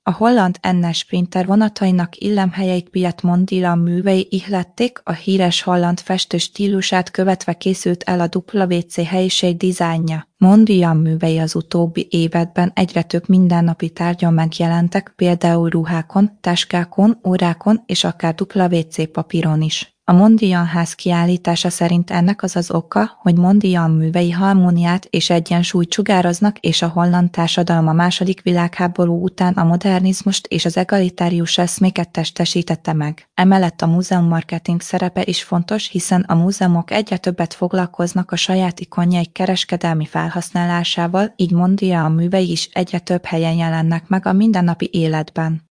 A holland NS Sprinter vonatainak illemhelyeit Piet Mondrian művei ihlették, a híres holland festő stílusát követve készült el a WC helyiség dizájnja. Mondrian művei az utóbbi években egyre több mindennapi tárgyon megjelentek, például ruhákon, táskákon, órákon és akár WC papíron is. A Mondrian ház kiállítása szerint ennek az az oka, hogy Mondrian művei harmóniát és egyensúlyt sugároznak, és a holland társadalom a II. Világháború után a modernizmust és az egalitárius eszméket testesítette meg. Emellett a múzeummarketing szerepe is fontos, hiszen a múzeumok egyre többet foglalkoznak a saját ikonjaik kereskedelmi felhasználásával, így Mondrian művei is egyre több helyen jelennek meg a mindennapi életben.